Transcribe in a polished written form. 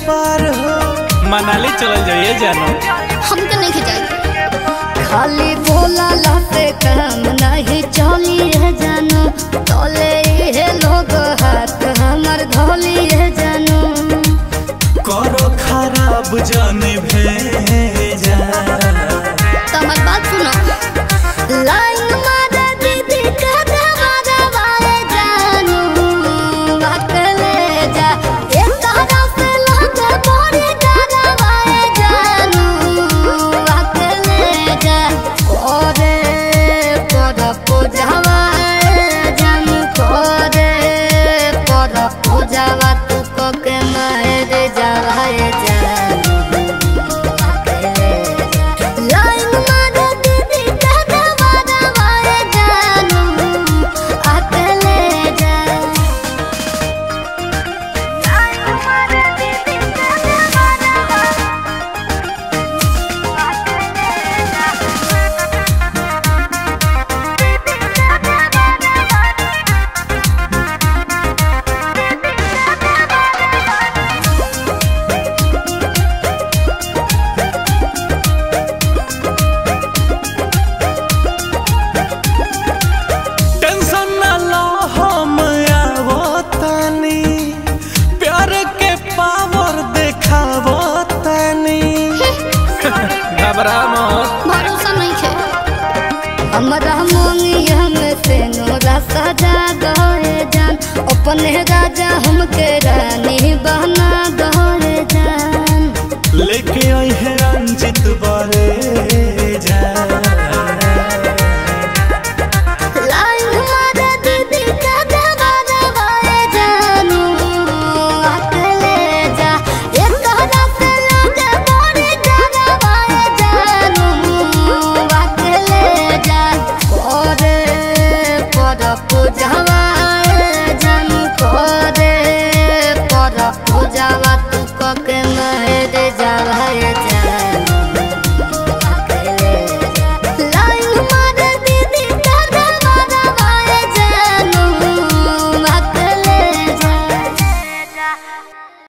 पार हो मनाली चल जाइए जानो हम तो नहीं खिंचाई खाली बोला लाते काम नहीं चली है जानो तोले ये लोग हाथ हमार धोली है जानो करो खराब जाने भेजा तमर बात सुनो लाइन मारे दीदी का दबाए जानो अकेले जा एक तरफ से लोग बोरे दबाए जानो अकेले जा ओरे पर पूजावा जानो करे पर पूजावा तू को के मारे जाए जानो भरोसा नहीं है हमारा मोंगिया में से नोरा सजा गए जान अपने राजा हमके रानी बना गए जान लेके आई है रंजित बारे जान पूजावा जान करे पर पूजावा